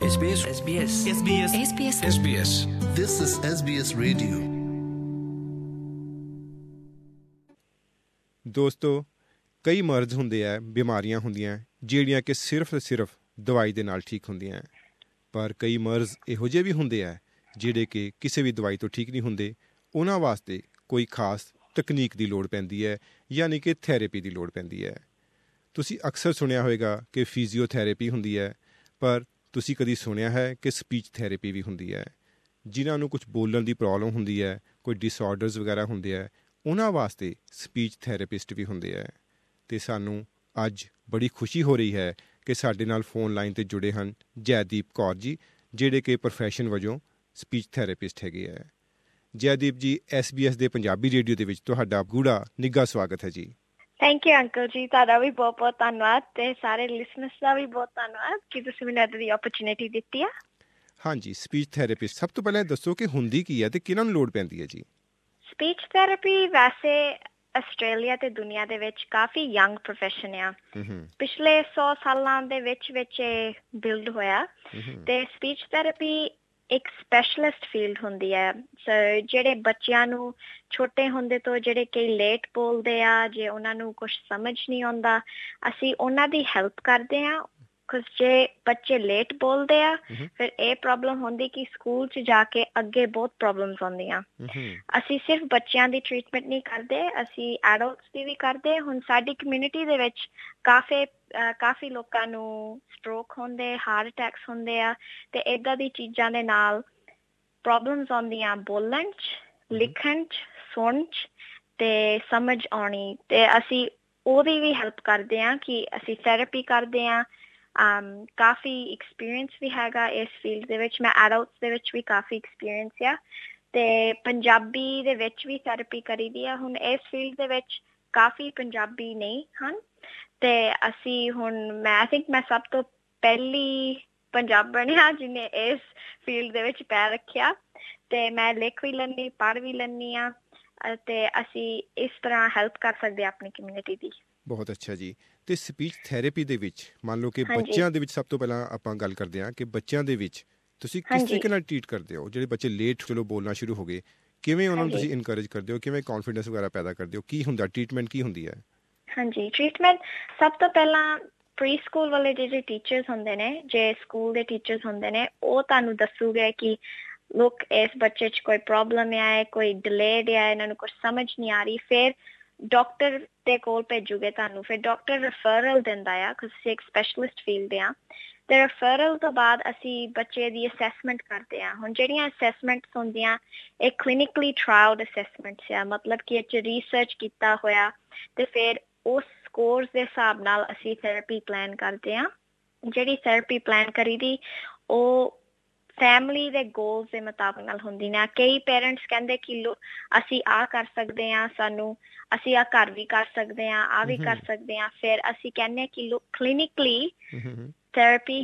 SBS SBS SBS SBS SBS This is SBS Radio. ਦੋਸਤੋ, ਕਈ ਮਰਜ਼ ਹੁੰਦੇ ਆ, ਬਿਮਾਰੀਆਂ ਹੁੰਦੀਆਂ ਜਿਹੜੀਆਂ ਕਿ ਸਿਰਫ ਦਵਾਈ ਦੇ ਨਾਲ ਠੀਕ ਹੁੰਦੀਆਂ, ਪਰ ਕਈ ਮਰਜ਼ ਇਹੋ ਜਿਹੇ ਵੀ ਹੁੰਦੇ ਆ ਜਿਹੜੇ ਕਿ ਕਿਸੇ ਵੀ ਦਵਾਈ ਤੋਂ ਠੀਕ ਨਹੀਂ ਹੁੰਦੇ। ਉਹਨਾਂ ਵਾਸਤੇ ਕੋਈ ਖਾਸ ਤਕਨੀਕ ਦੀ ਲੋੜ ਪੈਂਦੀ ਹੈ, ਯਾਨੀ ਕਿ ਥੈਰੇਪੀ ਦੀ ਲੋੜ ਪੈਂਦੀ ਹੈ। ਤੁਸੀਂ ਅਕਸਰ ਸੁਣਿਆ ਹੋਵੇਗਾ ਕਿ ਫਿਜ਼ੀਓਥੈਰੇਪੀ ਹੁੰਦੀ ਹੈ, ਪਰ ਤੁਸੀਂ ਕਦੀ ਸੁਣਿਆ ਹੈ ਕਿ ਸਪੀਚ ਥੈਰੇਪੀ ਵੀ ਹੁੰਦੀ ਹੈ। ਜਿਨ੍ਹਾਂ ਨੂੰ ਕੁਝ ਬੋਲਣ ਦੀ ਪ੍ਰੋਬਲਮ ਹੁੰਦੀ ਹੈ, ਕੋਈ ਡਿਸਆਰਡਰਸ ਵਗੈਰਾ ਹੁੰਦੇ ਹੈ, ਉਹਨਾਂ ਵਾਸਤੇ ਸਪੀਚ ਥੈਰੇਪਿਸਟ ਵੀ ਹੁੰਦੇ ਹੈ। ਅਤੇ ਸਾਨੂੰ ਅੱਜ ਬੜੀ ਖੁਸ਼ੀ ਹੋ ਰਹੀ ਹੈ ਕਿ ਸਾਡੇ ਨਾਲ ਫੋਨ ਲਾਈਨ 'ਤੇ ਜੁੜੇ ਹਨ ਜੈਦੀਪ ਕੌਰ ਜੀ, ਜਿਹੜੇ ਕਿ ਪ੍ਰੋਫੈਸ਼ਨ ਵਜੋਂ ਸਪੀਚ ਥੈਰੇਪਿਸਟ ਹੈਗੇ ਹੈ। ਜੈਦੀਪ ਜੀ, SBS ਦੇ ਪੰਜਾਬੀ ਰੇਡੀਓ ਦੇ ਵਿੱਚ ਤੁਹਾਡਾ ਗੂੜਾ ਨਿੱਘਾ ਸਵਾਗਤ ਹੈ ਜੀ। ਥੈਂਕ ਯੂ ਅੰਕਲ ਜੀ, ਤੁਹਾਡਾ ਵੀ ਬਹੁਤ ਬਹੁਤ ਧੰਨਵਾਦ ਤੇ ਸਾਰੇ ਲਿਸਨਰਸ ਦਾ ਵੀ ਬਹੁਤ ਧੰਨਵਾਦ ਕਿ ਤੁਸੀਂ ਮੈਨੂੰ ਇੱਦਾਂ ਦੀ ਓਪਰਚੁਨਿਟੀ ਦਿੱਤੀ ਆ। ਹਾਂਜੀ, ਸਪੀਚ ਥੈਰੇਪਿਸਟ, ਸਭ ਤੋਂ ਪਹਿਲਾਂ ਦੱਸੋ ਕਿ ਹੁੰਦੀ ਕੀ ਹੈ ਤੇ ਕਿਹਨਾਂ ਨੂੰ ਲੋੜ ਪੈਂਦੀ ਹੈ ਜੀ? ਸਪੀਚ ਥੈਰੇਪੀ ਵੈਸੇ ਆਸਟ੍ਰੇਲੀਆ ਤੇ ਦੁਨੀਆ ਦੇ ਵਿੱਚ ਕਾਫੀ ਯੰਗ ਪ੍ਰੋਫੈਸ਼ਨ ਆ। ਪਿਛਲੇ 100 ਸਾਲਾਂ ਦੇ ਵਿੱਚ ਇਹ ਬਿਲਡ ਹੋਇਆ ਤੇ ਸਪੀਚ ਥੈਰੇਪੀ ਇੱਕ ਸਪੈਸ਼ਲਿਸਟ ਫੀਲਡ ਹੁੰਦੀ ਹੈ। ਸੋ ਜਿਹੜੇ ਬੱਚਿਆਂ ਨੂੰ ਛੋਟੇ ਹੁੰਦੇ ਤੋਂ ਜਿਹੜੇ ਕਈ ਲੇਟ ਬੋਲਦੇ ਆ, ਜੇ ਉਹਨਾਂ ਨੂੰ ਕੁਛ ਸਮਝ ਨਹੀਂ ਆਉਂਦਾ, ਅਸੀਂ ਉਹਨਾਂ ਦੀ ਹੈਲਪ ਕਰਦੇ ਹਾਂ। ਜੇ ਬੱਚੇ ਲੇਟ ਬੋਲਦੇ ਆ, ਫਿਰ ਇਹ ਪ੍ਰੋਬਲਮ ਹੁੰਦੀ ਕਿ ਸਕੂਲ 'ਚ ਜਾ ਕੇ ਅੱਗੇ ਬਹੁਤ ਪ੍ਰੋਬਲਮਸ ਆਉਂਦੀਆਂ। ਅਸੀਂ ਸਿਰਫ ਬੱਚਿਆਂ ਦੀ ਟਰੀਟਮੈਂਟ ਨਹੀਂ ਕਰਦੇ, ਅਸੀਂ ਐਡਲਟਸ ਦੀ ਵੀ ਕਰਦੇ। ਹੁਣ ਸਾਡੀ ਕਮਿਊਨਿਟੀ ਦੇ ਵਿੱਚ ਕਾਫੀ ਲੋਕਾਂ ਨੂੰ ਸਟ੍ਰੋਕ ਹੁੰਦੇ, ਹਾਰਟ ਅਟੈਕਸ ਹੁੰਦੇ ਆ, ਤੇ ਏਦਾਂ ਦੀ ਚੀਜ਼ਾਂ ਦੇ ਨਾਲ ਪ੍ਰੋਬਲਮਸ ਆਉਂਦੀਆਂ ਬੋਲਣ 'ਚ, ਲਿਖਣ 'ਚ, ਸੁਣਨ 'ਚ ਤੇ ਸਮਝ ਆਉਣੀ। ਤੇ ਅਸੀਂ ਉਹਦੀ ਵੀ ਹੈਲਪ ਕਰਦੇ ਹਾਂ ਕਿ ਅਸੀਂ ਥੈਰੇਪੀ ਕਰਦੇ ਹਾਂ। ਕਾਫੀ ਐਕਸਪੀਰੀਅੰਸ ਵੀ ਹੈਗਾ ਇਸ ਫੀਲਡ ਦੇ ਵਿੱਚ। ਮੈਂ ਐਡਲਟਸ ਦੇ ਵਿੱਚ ਵੀ ਕਾਫੀ ਐਕਸਪੀਰੀਅੰਸ ਆ ਤੇ ਪੰਜਾਬੀ ਦੇ ਵਿੱਚ ਵੀ ਥੈਰੇਪੀ ਕਰੀ ਦੀ ਆ। ਹੁਣ ਇਸ ਫੀਲਡ ਦੇ ਵਿੱਚ ਕਾਫੀ ਪੰਜਾਬੀ ਨਹੀਂ ਹਨ ਤੇ ਅਸੀਂ ਮੈਂ ਸਭ ਤੋਂ ਪਹਿਲੀ ਪੰਜਾਬਣ ਆ ਜਿਹਨੇ ਇਸ ਫੀਲਡ ਦੇ ਵਿੱਚ ਪੈਰ ਰੱਖਿਆ ਤੇ ਮੈਂ ਲਿਖ ਵੀ ਲੈਂਦੀ, ਪੜ੍ਹ ਵੀ ਲੈਂਦੀ ਆ ਤੇ ਅਸੀਂ ਇਸ ਤਰ੍ਹਾਂ ਹੈਲਪ ਕਰ ਸਕਦੇ ਹਾਂ ਆਪਣੀ ਕਮਿਊਨਿਟੀ ਦੀ। ਬਹੁਤ ਅੱਛਾ ਜੀ। ਤੇ ਸਪੀਚ ਥੈਰੇਪੀ ਦੇ ਵਿੱਚ ਮੰਨ ਲਓ ਕਿ ਬੱਚਿਆਂ ਦੇ ਵਿੱਚ ਸਭ ਤੋਂ ਪਹਿਲਾਂ ਆਪਾਂ ਗੱਲ ਕਰਦੇ ਹਾਂ ਕਿ ਬੱਚਿਆਂ ਦੇ ਵਿੱਚ ਤੁਸੀਂ ਕਿਸ ਤਰੀਕੇ ਨਾਲ ਟਰੀਟ ਕਰਦੇ ਹੋ? ਜਿਹੜੇ ਬੱਚੇ ਲੇਟ ਬੋਲਣਾ ਸ਼ੁਰੂ ਹੋ ਗਏ, ਕਿਵੇਂ ਉਹਨਾਂ ਨੂੰ ਤੁਸੀਂ ਇਨਕਰੇਜ ਕਰਦੇ ਹੋ? ਕਿਵੇਂ ਕੌਨਫੀਡੈਂਸ ਵਗੈਰਾ ਪੈਦਾ ਕਰਦੇ ਹੋ? ਕੀ ਹੁੰਦਾ ਟਰੀਟਮੈਂਟ, ਕੀ ਹੁੰਦੀ ਹੈ? ਹਾਂਜੀ, ਟਰੀਟਮੈਂਟ ਸਭ ਤੋਂ ਪਹਿਲਾਂ ਪ੍ਰੀ ਸਕੂਲ ਵਾਲੇ ਜਿਹੜੇ ਟੀਚਰਸ ਹੁੰਦੇ ਨੇ, ਜੇ ਸਕੂਲ ਦੇ ਟੀਚਰਸ ਹੁੰਦੇ ਨੇ, ਉਹ ਤੁਹਾਨੂੰ ਦੱਸੂਗੇ ਕਿ ਲੋਕ ਇਸ ਬੱਚੇ 'ਚ ਕੋਈ ਪ੍ਰੋਬਲਮ ਹੈ, ਕੋਈ ਡਿਲੇਡ ਹੈ, ਇਹਨਾਂ ਨੂੰ ਕੁਛ ਸਮਝ ਨਹੀਂ ਆ ਰਹੀ। ਫਿਰ ਡਾਕਟਰ ਦੇ ਕੋਲ ਭੇਜੂਗੇ ਤੁਹਾਨੂੰ। ਫਿਰ ਡਾਕਟਰ ਰੈਫਰਲ ਦਿੰਦਾ ਆ ਕਿਉਂਕਿ ਅਸੀਂ ਇੱਕ ਸਪੈਸ਼ਲਿਸਟ ਫੀਲਡ ਆ। ਤੇ ਰੈਫਰਲ ਤੋਂ ਬਾਅਦ ਅਸੀਂ ਬੱਚੇ ਦੀ ਅਸੈਸਮੈਂਟ ਕਰਦੇ ਹਾਂ। ਹੁਣ ਜਿਹੜੀਆਂ ਅਸੈਸਮੈਂਟਸ ਹੁੰਦੀਆਂ, ਇਹ ਕਲੀਨਿਕਲੀ ਟਰਾਇਲਡ ਅਸੈਸਮੈਂਟਸ ਆ, ਮਤਲਬ ਕਿ ਇਹ 'ਚ ਰਿਸਰਚ ਕੀਤਾ ਹੋਇਆ ਤੇ ਫਿਰ ਉਸ ਸਕੋਰਸ ਦੇ ਹਿਸਾਬ ਨਾਲ ਅਸੀਂ ਥੈਰੇਪੀ ਪਲਾਨ ਕਰਦੇ ਹਾਂ। ਜਿਹੜੀ ਥੈਰੇਪੀ ਪਲਾਨ ਕਰੀ ਦੀ ਉਹ ਫੈਮਲੀ ਦੇ ਗੋਲਸ ਦੇ ਮੁਤਾਬਕ ਨਾਲ ਹੁੰਦੀ ਨੇ। ਕਈ ਪੇਰੈਂਟਸ ਕਹਿੰਦੇ ਕਿ ਅਸੀਂ ਆਹ ਕਰ ਸਕਦੇ ਹਾਂ, ਅਸੀਂ ਆਹ ਘਰ ਵੀ ਕਰ ਸਕਦੇ ਹਾਂ, ਆਹ ਵੀ ਕਰ ਸਕਦੇ ਹਾਂ। ਫਿਰ ਅਸੀਂ ਕਹਿੰਦੇ ਹਾਂ ਕਿ ਕਲੀਨਿਕਲੀ ਥੈਰੇਪੀ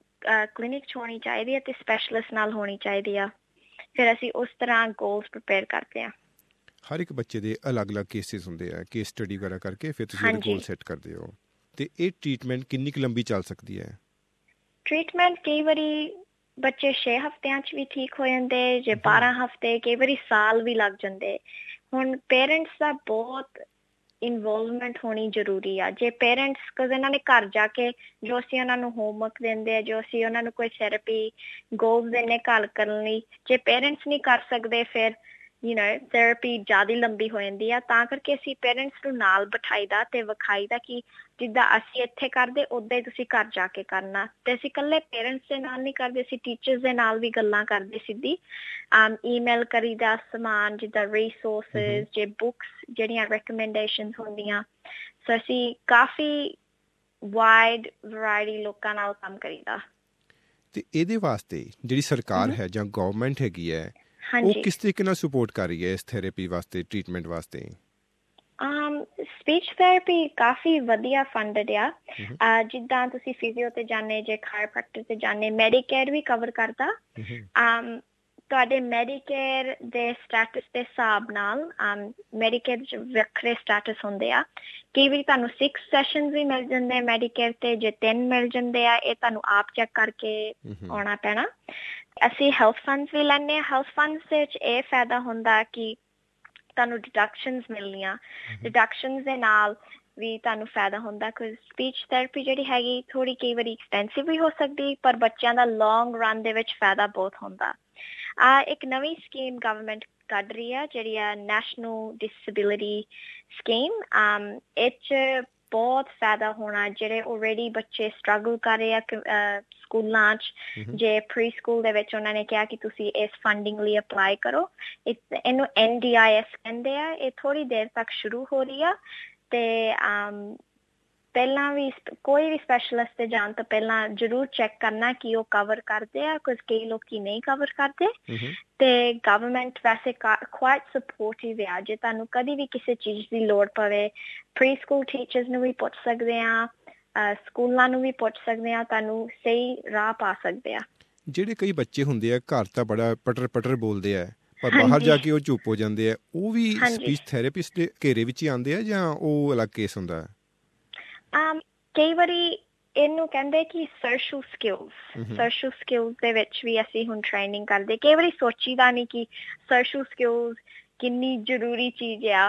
ਕਲੀਨਿਕ 'ਚ ਹੋਣੀ ਚਾਹੀਦੀ ਹੈ ਤੇ ਸਪੈਸ਼ਲਿਸਟ ਨਾਲ ਹੋਣੀ ਚਾਹੀਦੀ ਆ। ਫਿਰ ਅਸੀਂ ਉਸ ਤਰ੍ਹਾਂ ਗੋਲਸ ਪ੍ਰਿਪੇਅਰ ਕਰਦੇ ਹਾਂ। ਹਰ ਇੱਕ ਬੱਚੇ ਦੇ ਅਲੱਗ-ਅਲੱਗ ਕੇਸਿਸ ਹੁੰਦੇ ਆ, ਕੇਸ ਸਟੱਡੀ ਵਗੈਰਾ ਕਰਕੇ ਫਿਰ ਤੁਸੀਂ ਗੋਲ ਸੈੱਟ ਕਰਦੇ ਹੋ। ਤੇ ਇਹ ਟਰੀਟਮੈਂਟ ਕਿੰਨੀ ਕੁ ਲੰਬੀ ਚੱਲ ਸਕਦੀ ਹੈ? ਟਰੀਟਮੈਂਟ ਕਈ ਵਾਰੀ ਬੱਚੇ 6 ਹਫ਼ਤਿਆਂ 'ਚ ਵੀ ਠੀਕ ਹੋ ਜਾਂਦੇ, ਜੇ 12 ਹਫ਼ਤੇ, ਕਈ ਵਾਰੀ ਸਾਲ ਵੀ ਲੱਗ ਜਾਂਦੇ। ਹੁਣ ਪੇਰੈਂਟਸ ਦਾ ਬਹੁਤ ਇਨਵੋਲਵਮੈਂਟ ਹੋਣੀ ਜ਼ਰੂਰੀ ਆ। ਜੇ ਪੇਰੈਂਟਸ ਇਹਨਾਂ ਨੇ ਘਰ ਜਾ ਕੇ ਜੋ ਅਸੀਂ ਉਹਨਾਂ ਨੂੰ ਹੋਮਵਰਕ ਦਿੰਦੇ ਆ, ਜੋ ਅਸੀਂ ਉਹਨਾਂ ਨੂੰ ਕੋਈ ਥੈਰੇਪੀ ਗੋਲਸ ਦਿੰਦੇ ਘਰ ਕਰਨ ਲਈ, ਜੇ ਪੇਰੈਂਟਸ ਨਹੀਂ ਕਰ ਸਕਦੇ ਫਿਰ ਥੈਰੇਪੀ ਜ਼ਿਆਦਾ ਲੰਬੀ ਹੋ ਜਾਂਦੀ ਆ। ਤਾਂ ਕਰਕੇ ਅਸੀਂ ਪੇਰੈਂਟਸ ਨੂੰ ਨਾਲ ਬਿਠਾਈਦਾ ਤੇ ਵਿਖਾਈਦਾ ਕਿ ਜਿੱਦਾਂ ਅਸੀਂ ਇੱਥੇ ਕਰਦੇ ਉੱਦਾਂ ਹੀ ਤੁਸੀਂ ਘਰ ਜਾ ਕੇ ਕਰਨਾ। ਤੇ ਅਸੀਂ ਇਕੱਲੇ ਪੇਰੈਂਟਸ ਦੇ ਨਾਲ ਨਹੀਂ ਕਰਦੇ, ਅਸੀਂ ਟੀਚਰਸ ਦੇ ਨਾਲ ਵੀ ਗੱਲਾਂ ਕਰਦੇ ਸਿੱਧੀ। ਈਮੇਲ ਕਰੀਦਾ ਸਮਾਨ, ਜਿੱਦਾਂ ਰਿਸੋਰਸਿਸ, ਜੇ ਬੁੱਕਸ ਜਿਹੜੀਆਂ ਰეკਮੈਂਡੇਸ਼ਨਸ ਹੁੰਦੀਆਂ। ਸੋ ਅਸੀਂ ਕਾਫੀ ਵਾਈਡ ਵੈਰਾਈਟੀ ਲੋਕਾਂ ਨਾਲ ਕੰਮ ਕਰੀਦਾ। ਤੇ ਇਹਦੇ ਵਾਸਤੇ ਜਿਹੜੀ ਸਰਕਾਰ ਹੈ ਜਾਂ ਗਵਰਨਮੈਂਟ ਹੈਗੀ ਹੈ, ਉਹ ਕਿਸ ਤਰੀਕੇ ਨਾਲ ਸਪੋਰਟ ਕਰ ਰਹੀ ਹੈ ਇਸ ਥੈਰੇਪੀ ਵਾਸਤੇ, ਟਰੀਟਮੈਂਟ ਵਾਸਤੇ? ਸਪੀਚ ਥੈਰੇਪੀ ਕਾਫੀ ਵਧੀਆ ਫੰਡਡ ਆ। ਜਿੱਦਾਂ ਤੁਸੀਂ ਫਿਜ਼ੀਓ ਤੇ ਜਾਣੇ, ਜੇ ਕਾਇਰੋਪ੍ਰੈਕਟਰ ਤੇ ਜਾਣੇ, ਮੈਡੀਕੇਅਰ ਵੀ ਕਵਰ ਕਰਦਾ। ਤੁਹਾਡੇ ਮੈਡੀਕੇਅਰ ਦੇ ਸਟੇਟਸ ਦੇ ਹਿਸਾਬ ਨਾਲ ਮੈਡੀਕੇਅਰ 'ਚ ਵੱਖਰੇ ਸਟੇਟਸ ਹੁੰਦੇ ਆ। ਕਈ ਵਾਰੀ ਤੁਹਾਨੂੰ 6 ਸੈਸ਼ਨਸ ਵੀ ਮਿਲ ਜਾਂਦੇ ਮੈਡੀਕੇਅਰ ਤੇ, ਜੇ 3 ਮਿਲ ਜਾਂਦੇ ਆ ਇਹ ਤੁਹਾਨੂੰ ਆਪ ਚੈੱਕ ਕਰਕੇ ਆਉਣਾ ਪੈਣਾ। ਅਸੀਂ ਹੈਲਥ ਫੰਡਸ ਵੀ ਲੈਂਦੇ ਹਾਂ। ਹੈਲਥ ਫੰਡਸ ਦੇ ਵਿੱਚ ਇਹ ਫਾਇਦਾ ਹੁੰਦਾ ਕਿ ਤੁਹਾਨੂੰ ਡਿਡਕਸ਼ਨਸ ਮਿਲਣੀਆਂ। ਡਿਡਕਸ਼ਨਸ ਦੇ ਨਾਲ ਵੀ ਤੁਹਾਨੂੰ ਫਾਇਦਾ ਹੁੰਦਾ ਕਿ ਸਪੀਚ ਥੈਰੇਪੀ ਜਿਹੜੀ ਹੈਗੀ ਥੋੜ੍ਹੀ ਕਈ ਵਾਰੀ ਐਕਸਪੈਂਸਿਵ ਵੀ ਹੋ ਸਕਦੀ, ਪਰ ਬੱਚਿਆਂ ਦਾ ਲੌਂਗ ਰਨ ਦੇ ਵਿੱਚ ਫਾਇਦਾ ਬਹੁਤ ਹੁੰਦਾ। ਇੱਕ ਨਵੀਂ ਸਕੀਮ ਗਵਰਨਮੈਂਟ ਕੱਢ ਰਹੀ ਆ ਜਿਹੜੀ ਆ ਨੈਸ਼ਨਲ ਡਿਸੇਬਿਲਿਟੀ ਸਕੀਮ। ਇਹ 'ਚ ਬਹੁਤ ਫਾਇਦਾ ਹੋਣਾ। ਜਿਹੜੇ ਆਲਰੇਡੀ ਬੱਚੇ ਸਟਰਗਲ ਕਰ ਰਹੇ ਆ ਸਕੂਲਾਂ 'ਚ, ਜੇ ਪ੍ਰੀ ਸਕੂਲ ਦੇ ਵਿੱਚ ਉਹਨਾਂ ਨੇ ਕਿਹਾ ਕਿ ਤੁਸੀਂ ਇਸ ਫੰਡਿੰਗ ਲਈ ਅਪਲਾਈ ਕਰੋ। ਇਹਨੂੰ NDIS ਕਹਿੰਦੇ ਆ। ਇਹ ਥੋੜ੍ਹੀ ਦੇਰ ਤੱਕ ਸ਼ੁਰੂ ਹੋ ਰਹੀ ਆ ਤੇ ਪਹਿਲਾਂ ਵੀ ਕੋਈ ਵੀ ਸਪੈਸ਼ਲਿਸਟ ਤੇ ਜਾਣ ਤੋਂ ਪਹਿਲਾਂ ਜ਼ਰੂਰ ਚੈੱਕ ਕਰਨਾ ਕਿ ਉਹ ਕਵਰ ਕਰਦੇ ਆ, ਕੁਝ ਕਈ ਲੋਕੀ ਨਹੀਂ ਕਵਰ ਕਰਦੇ। ਤੇ ਗਵਰਨਮੈਂਟ ਵੈਸੇ ਕੁਆਇਟ ਸਪੋਰਟਿਵ ਆ। ਜੇ ਤੁਹਾਨੂੰ ਕਦੀ ਵੀ ਕਿਸੇ ਚੀਜ਼ ਦੀ ਲੋੜ ਪਵੇ, ਪ੍ਰੀ ਸਕੂਲ ਟੀਚਰਸ ਨੂੰ ਵੀ ਪੁੱਛ ਸਕਦੇ ਆ, ਸਕੂਲਾਂ ਨੂੰ ਵੀ ਪੁੱਛ ਸਕਦੇ ਆ, ਤੁਹਾਨੂੰ ਸਹੀ ਰਾਹ ਪਾ ਸਕਦੇ ਆ। ਜਿਹੜੇ ਕਈ ਬੱਚੇ ਹੁੰਦੇ ਆ ਘਰ ਤਾਂ ਬੜਾ ਪਟਰ ਬੋਲਦੇ ਆ, ਪਰ ਬਾਹਰ ਜਾ ਕੇ ਉਹ ਚੁੱਪ ਹੋ ਜਾਂਦੇ ਆ, ਉਹ ਵੀ ਸਪੀਚ ਥੈਰੇਪਿਸਟ ਦੇ ਘੇਰੇ ਵਿੱਚ ਹੀ ਆਉਂਦੇ ਆ ਜਾਂ ਉਹ ਅਲੱਗ ਕੇਸ ਹੁੰਦਾ ਹੈ? ਕਈ ਵਾਰੀ ਇਹਨੂੰ ਕਹਿੰਦੇ ਕਿ ਸੋਸ਼ਲ ਸਕਿੱਲਸ ਦੇ ਵਿੱਚ ਵੀ ਅਸੀਂ ਹੁਣ ਟ੍ਰੇਨਿੰਗ ਕਰਦੇ। ਕਈ ਵਾਰੀ ਸੋਚੀਦਾ ਨਹੀਂ ਕਿ ਸੋਸ਼ਲ ਸਕਿੱਲਸ ਕਿੰਨੀ ਜ਼ਰੂਰੀ ਚੀਜ਼ ਆ।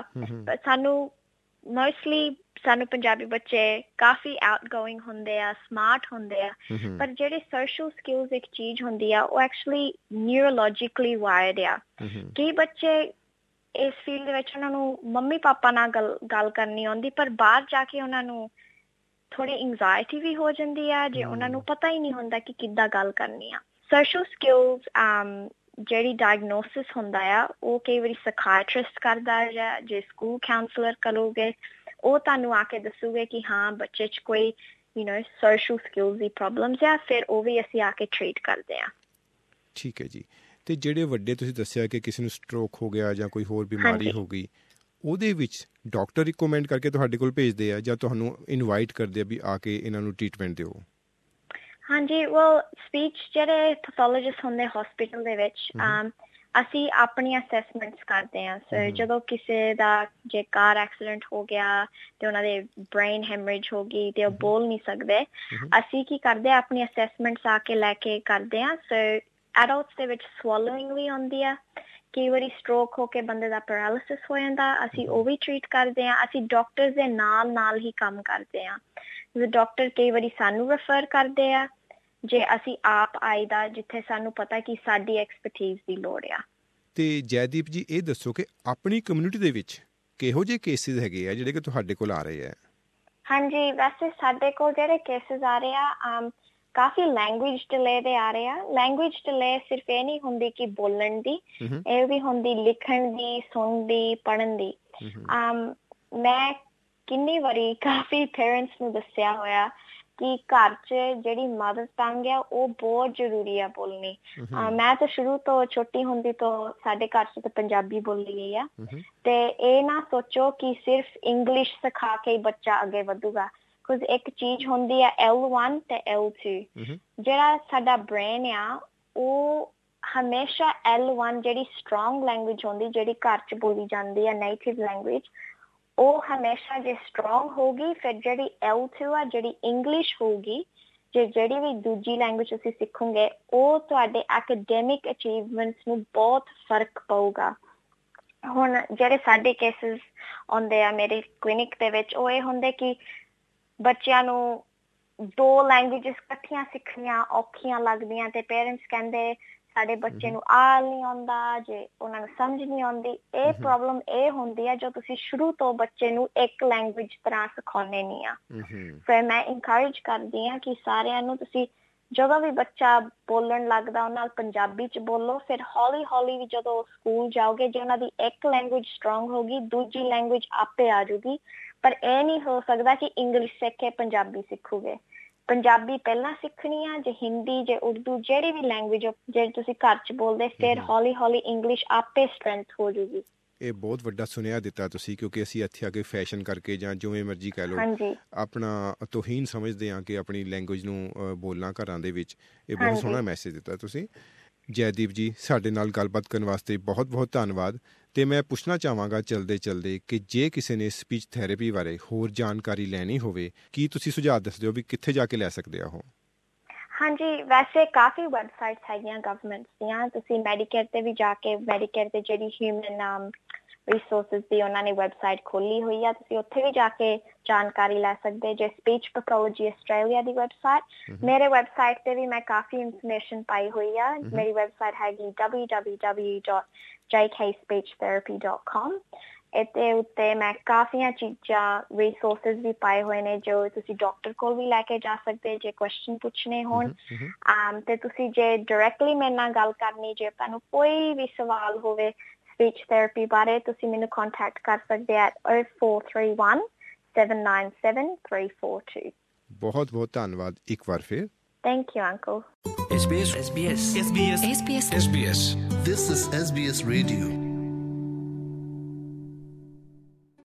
ਸਾਨੂੰ ਪੰਜਾਬੀ ਬੱਚੇ ਕਾਫੀ ਆਊਟਗੋਇੰਗ ਹੁੰਦੇ ਆ, ਸਮਾਰਟ ਹੁੰਦੇ ਆ, ਪਰ ਜਿਹੜੇ ਸੋਸ਼ਲ ਸਕਿੱਲਸ ਇੱਕ ਚੀਜ਼ ਹੁੰਦੀ ਆ ਉਹ ਐਕਚੁਅਲੀ ਨਿਊਰੋਲੋਜਿਕਲੀ ਵਾਇਰਡ ਆ। ਕਈ ਬੱਚੇ ਇਸ ਫੀਲਡ ਦੇ ਵਿੱਚ ਉਹਨਾਂ ਨੂੰ ਮੰਮੀ ਪਾਪਾ ਨਾਲ ਗੱਲ ਕਰਨੀ ਆਉਂਦੀ, ਪਰ ਬਾਹਰ ਜਾ ਕੇ ਉਹਨਾਂ ਨੂੰ ਥੋੜੀ ਇੰਗਜ਼ਾਇਟੀ ਵੀ ਹੋ ਜਾਂਦੀ ਆ ਜੇ ਉਹਨਾਂ ਨੂੰ ਪਤਾ ਹੀ ਨਹੀਂ ਹੁੰਦਾ ਕਿ ਕਿੱਦਾਂ ਗੱਲ ਕਰਨੀ ਆ। ਸੋਸ਼ਲ ਸਕਿੱਲਸ ਜਿਹੜੀ ਡਾਇਗਨੋਸਿਸ ਹੁੰਦਾ ਆ ਉਹ ਕਈ ਵਾਰੀ ਸਾਈਕੈਟ੍ਰਿਸਟ ਕਰਦਾ, ਜਾਂ ਜੇ ਸਕੂਲ ਕਾਉਂਸਲਰ ਕਰੋਗੇ ਉਹ ਤੁਹਾਨੂੰ ਆ ਕੇ ਦੱਸੂਗੇ ਕਿ ਹਾਂ ਬੱਚੇ 'ਚ ਕੋਈ ਸੋਸ਼ਲ ਸਕਿੱਲਸ ਦੀ ਪ੍ਰੋਬਲਮਸ ਆ, ਫਿਰ ਉਹ ਵੀ ਅਸੀਂ ਆ ਕੇ ਟ੍ਰੀਟ ਕਰਦੇ ਹਾਂ। ਠੀਕ ਹੈ ਜੀ। ਤੇ ਜਿਹੜੇ ਵੱਡੇ ਤੁਸੀਂ ਦੱਸਿਆ ਕਿ ਕਿਸੇ ਨੂੰ ਸਟ੍ਰੋਕ ਹੋ ਗਿਆ ਜਾਂ ਕੋਈ ਹੋਰ ਬਿਮਾਰੀ ਹੋ ਗਈ, ਉਹਦੇ ਵਿੱਚ ਡਾਕਟਰ ਰਿਕਮੈਂਡ ਕਰਕੇ ਤੁਹਾਡੇ ਕੋਲ ਭੇਜਦੇ ਆ ਜਾਂ ਤੁਹਾਨੂੰ ਇਨਵਾਈਟ ਕਰਦੇ ਆ ਵੀ ਆ ਕੇ ਇਹਨਾਂ ਨੂੰ ਟ੍ਰੀਟਮੈਂਟ ਦਿਓ? ਹਾਂਜੀ, ਸਪੀਚ ਜਿਹੜੇ ਪੈਥੋਲੋਜਿਸਟ ਹੁੰਦੇ ਹਸਪੀਟਲ ਦੇ ਵਿੱਚ, ਅਸੀਂ ਆਪਣੀ ਅਸੈਸਮੈਂਟਸ ਕਰਦੇ ਹਾਂ। ਸੋ ਜਦੋਂ ਕਿਸੇ ਦਾ ਜੇ ਕਾਰ ਐਕਸੀਡੈਂਟ ਹੋ ਗਿਆ ਤੇ ਉਹਨਾਂ ਦੇ ਬ੍ਰੇਨ ਹੈਮਰੇਜ ਹੋ ਗਈ ਤੇ ਉਹ ਬੋਲ ਨਹੀਂ ਸਕਦੇ, ਅਸੀਂ ਕੀ ਕਰਦੇ ਆ ਆਪਣੀ ਅਸੈਸਮੈਂਟਸ ਆ ਕੇ ਲੈ ਕੇ ਕਰਦੇ ਹਾਂ। ਸੋ ਐਡਲਟਸ ਦੇ ਵਿੱਚ ਸਵੈਲਿੰਗ ਵੀ ਹੁੰਦੀ ਆ, ਕਈ ਵਾਰੀ ਸਟ੍ਰੋਕ ਹੋ ਕੇ ਬੰਦੇ ਦਾ ਪੈਰਾਲਿਸਿਸ ਹੋ ਜਾਂਦਾ, ਅਸੀਂ ਉਹ ਵੀ ਟ੍ਰੀਟ ਕਰਦੇ ਹਾਂ। ਅਸੀਂ ਡਾਕਟਰਸ ਦੇ ਨਾਲ ਹੀ ਕੰਮ ਕਰਦੇ ਹਾਂ। ਡਾਕਟਰ ਕਈ ਵਾਰੀ ਸਾਨੂੰ ਰੈਫਰ ਕਰਦੇ ਆ ਜੇ ਅਸੀਂ ਆਪ ਆਈਦਾ ਜਿੱਥੇ ਸਾਨੂੰ ਪਤਾ ਕਿ ਸਾਡੀ ਐਕਸਪਰਟੀਜ਼ ਦੀ ਲੋੜ ਆ। ਤੇ ਜੈਦੀਪ ਜੀ, ਇਹ ਦੱਸੋ ਕਿ ਆਪਣੀ ਕਮਿਊਨਿਟੀ ਦੇ ਵਿੱਚ ਕਿਹੋ ਜਿਹੇ ਕੇਸਿਸ ਹੈਗੇ ਆ ਜਿਹੜੇ ਕਿ ਤੁਹਾਡੇ ਕੋਲ ਆ ਰਹੇ ਆ? ਹਾਂਜੀ, ਵੈਸੇ ਸਾਡੇ ਕੋਲ ਜਿਹੜੇ ਕੇਸਿਸ ਆ ਰਹੇ ਆ ਕਾਫੀ ਲੈਂਗੁਏਜ ਡਿਲੇ ਦੇ ਆ ਰਹੇ ਆ। ਲੈਂਗੁਏਜ ਡਿਲੇ ਸਿਰਫ ਇਹ ਨਹੀਂ ਹੁੰਦੀ ਕਿ ਬੋਲਣ ਦੀ, ਇਹ ਵੀ ਹੁੰਦੀ ਲਿਖਣ ਦੀ, ਸੁਣਨ ਦੀ, ਪੜ੍ਹਨ ਦੀ। ਮੈਂ ਕਿੰਨੀ ਵਾਰੀ ਕਾਫੀ ਪੇਰੈਂਟਸ ਨੂੰ ਦੱਸਿਆ ਹੋਇਆ ਕਿ ਘਰ 'ਚ ਜਿਹੜੀ ਮਦਰ ਟੰਗ ਆ ਉਹ ਬਹੁਤ ਜ਼ਰੂਰੀ ਆ ਬੋਲਣੀ। ਮੈਂ ਤਾਂ ਸ਼ੁਰੂ ਤੋਂ ਛੋਟੀ ਹੁੰਦੀ ਤੋਂ ਸਾਡੇ ਘਰ 'ਚ ਤਾਂ ਪੰਜਾਬੀ ਬੋਲੀ ਗਈ ਆ, ਤੇ ਇਹ ਨਾ ਸੋਚੋ ਕਿ ਸਿਰਫ ਇੰਗਲਿਸ਼ ਸਿਖਾ ਕੇ ਬੱਚਾ ਅੱਗੇ ਵਧੂਗਾ। ਕੁਝ ਇੱਕ ਚੀਜ਼ ਹੁੰਦੀ ਆ L1 ਤੇ L2। ਜਿਹੜਾ ਸਾਡਾ ਬ੍ਰੇਨ ਆ ਉਹ ਹਮੇਸ਼ਾ L1 ਜਿਹੜੀ ਸਟਰੋਂਗ ਲੈਂਗੁਏਜ ਹੁੰਦੀ, ਜਿਹੜੀ ਘਰ 'ਚ ਬੋਲੀ ਜਾਂਦੀ ਆ ਨੇਟਿਵ ਲੈਂਗੁਏਜ, ਉਹ ਹਮੇਸ਼ਾ ਜੇ ਸਟਰੋਂਗ ਹੋਊਗੀ, ਫਿਰ ਜਿਹੜੀ L2 ਆ ਜਿਹੜੀ ਇੰਗਲਿਸ਼ ਹੋਊਗੀ, ਜਿਹੜੀ ਵੀ ਦੂਜੀ ਲੈਂਗੁਏਜ ਤੁਸੀਂ ਸਿੱਖੋਗੇ, ਉਹ ਤੁਹਾਡੇ ਐਕੈਡੈਮਿਕ ਅਚੀਵਮੈਂਟਸ ਨੂੰ ਬਹੁਤ ਫਰਕ ਪਊਗਾ। ਹੁਣ ਜਿਹੜੇ ਸਾਡੇ ਕੇਸਿਸ ਆਉਂਦੇ ਆ ਮੇਰੇ ਕਲੀਨਿਕ ਦੇ ਵਿੱਚ, ਉਹ ਇਹ ਹੁੰਦੇ ਕਿ ਬੱਚਿਆਂ ਨੂੰ 2 ਲੈਂਗੁਏਜਸ ਇਕੱਠੀਆਂ ਸਿੱਖਣੀਆਂ ਔਖੀਆਂ ਲੱਗਦੀਆਂ ਤੇ ਪੇਰੈਂਟਸ ਕਹਿੰਦੇ ਸਾਡੇ ਬੱਚੇ ਨੂੰ ਆਹ ਨਹੀਂ ਆਉਂਦਾ, ਜੇ ਉਹਨਾਂ ਨੂੰ ਸਮਝ ਨਹੀਂ ਆਉਂਦੀ। ਇਹ ਪ੍ਰੋਬਲਮ ਇਹ ਹੁੰਦੀ ਆ ਜੋ ਤੁਸੀਂ ਸ਼ੁਰੂ ਤੋਂ ਬੱਚੇ ਨੂੰ ਇੱਕ ਲੈਂਗੁਏਜ ਤਰ੍ਹਾਂ ਸਿਖਾਉਂਦੇ ਨਹੀਂ ਆ। ਫਿਰ ਮੈਂ ਇਨਕਰੇਜ ਕਰਦੀ ਹਾਂ ਕਿ ਸਾਰਿਆਂ ਨੂੰ ਤੁਸੀਂ ਜਦੋਂ ਵੀ ਬੱਚਾ ਬੋਲਣ ਲੱਗਦਾ ਉਹਨਾਂ ਨਾਲ ਪੰਜਾਬੀ 'ਚ ਬੋਲੋ। ਫਿਰ ਹੌਲੀ ਹੌਲੀ ਵੀ ਜਦੋਂ ਸਕੂਲ ਜਾਓਗੇ, ਜੇ ਉਹਨਾਂ ਦੀ ਇੱਕ ਲੈਂਗੁਏਜ ਸਟਰੋਂਗ ਹੋਊਗੀ, ਦੂਜੀ ਲੈਂਗੁਏਜ ਆਪੇ ਆ ਜਾਊਗੀ। ਪਰ ਇਹ ਨਹੀਂ ਹੋ ਸਕਦਾ ਕਿ ਇੰਗਲਿਸ਼ ਸਿੱਖ ਕੇ ਪੰਜਾਬੀ ਸਿੱਖੋਗੇ। ਪੰਜਾਬੀ ਪਹਿਲਾਂ ਸਿੱਖਣੀ ਆ, ਜੇ ਹਿੰਦੀ, ਜੇ ਉਰਦੂ, ਜਿਹੜੀ ਵੀ ਲੈਂਗੁਏਜ ਜਿਹੜੀ ਤੁਸੀਂ ਘਰ 'ਚ ਬੋਲਦੇ, ਫਿਰ ਹੌਲੀ ਹੌਲੀ ਇੰਗਲਿਸ਼ ਆਪੇ ਸਟਰੈਂਥ ਹੋ ਜਾਊਗੀ। ਇਹ ਬਹੁਤ ਵੱਡਾ ਸੁਨੇਹਾ ਦਿੱਤਾ ਤੁਸੀਂ, ਕਿਉਂਕਿ ਅਸੀਂ ਇੱਥੇ ਆ ਕੇ ਫੈਸ਼ਨ ਕਰਕੇ ਜਾਂ ਜਿਵੇਂ ਮਰਜ਼ੀ ਕਹਿ ਲਓ ਆਪਣਾ ਤੋਹੀਨ ਸਮਝਦੇ ਹਾਂ ਕਿ ਆਪਣੀ ਲੈਂਗੁਏਜ ਨੂੰ ਬੋਲਣਾ ਘਰਾਂ ਦੇ ਵਿੱਚ। ਇਹ ਬਹੁਤ ਸੋਹਣਾ ਮੈਸੇਜ ਦਿੱਤਾ ਤੁਸੀਂ। ਜੈਦੀਪ ਜੀ, ਸਾਡੇ ਨਾਲ ਗੱਲਬਾਤ ਕਰਨ ਵਾਸਤੇ ਬਹੁਤ ਬਹੁਤ ਧੰਨਵਾਦ। ਤੇ ਮੈਂ ਪੁੱਛਣਾ ਚਾਹਾਂਗਾ ਚਲਦੇ ਕਿ ਜੇ ਕਿਸੇ ਨੇ ਸਪੀਚ ਥੈਰੇਪੀ ਬਾਰੇ ਹੋਰ ਜਾਣਕਾਰੀ ਲੈਣੀ ਹੋਵੇ, ਕੀ ਤੁਸੀਂ ਸੁਝਾਅ ਦੱਸ ਦਿਓ ਵੀ ਕਿੱਥੇ ਜਾ ਕੇ ਲੈ ਸਕਦੇ ਆ ਉਹ? ਹਾਂਜੀ, ਵੈਸੇ ਕਾਫੀ ਵੈਬਸਾਈਟਸ ਹੈਗੀਆਂ ਗਵਰਨਮੈਂਟਸ ਦੀਆਂ। ਤੁਸੀਂ ਮੈਡੀਕੇਅਰ ਤੇ ਵੀ ਜਾ ਕੇ, ਮੈਡੀਕੇਅਰ ਤੇ ਜਿਹੜੀ ਹਿਊਮਨ ਰਿਸੋਰਸਿਸ ਦੀ ਉਹਨਾਂ ਨੇ ਵੈਬਸਾਈਟ ਖੋਲੀ ਹੋਈ ਆ, ਤੁਸੀਂ ਉੱਥੇ ਵੀ ਜਾ ਕੇ ਜਾਣਕਾਰੀ ਲੈ ਸਕਦੇ ਜੇ। ਸਪੀਚ ਪੈਥੋਲੋਜੀ ਆਸਟ੍ਰੇਲੀਆ ਦੀ ਵੈਬਸਾਈਟ, ਮੇਰੇ ਵੈਬਸਾਈਟ ਤੇ ਵੀ ਮੈਂ ਕਾਫੀ ਇਨਫੋਰਮੇਸ਼ਨ ਪਾਈ ਹੋਈ ਆ। ਮੇਰੀ ਵੈਬਸਾਈਟ ਹੈਗੀ www.jkspeechtherapy.com। ਇਹਦੇ ਉੱਤੇ ਮੈਂ ਕਾਫੀਆਂ ਚੀਜ਼ਾਂ, ਰਿਸੋਰਸਿਸ ਵੀ ਪਾਏ ਹੋਏ ਨੇ ਜੋ ਤੁਸੀਂ ਡਾਕਟਰ ਕੋਲ ਵੀ ਲੈ ਕੇ ਜਾ ਸਕਦੇ ਜੇ ਕੁਐਸਚਨ ਪੁੱਛਣੇ ਹੋਣ। ਤੇ ਤੁਸੀਂ ਜੇ ਡਾਇਰੈਕਟਲੀ ਮੇਰੇ ਨਾਲ ਗੱਲ ਕਰਨੀ, ਜੇ ਤੁਹਾਨੂੰ ਕੋਈ ਵੀ ਸਵਾਲ ਹੋਵੇ ਸਪੀਚ ਥੈਰੇਪੀ ਬਾਰੇ, ਤੁਸੀਂ ਮੈਨੂੰ ਕੰਟੈਕਟ ਕਰ ਸਕਦੇ ਆ 0431-797-342। ਬਹੁਤ ਬਹੁਤ ਧੰਨਵਾਦ ਇੱਕ ਵਾਰ ਫਿਰ। Thank you, Uncle. SBS. SBS. SBS. SBS. SBS. This is SBS Radio.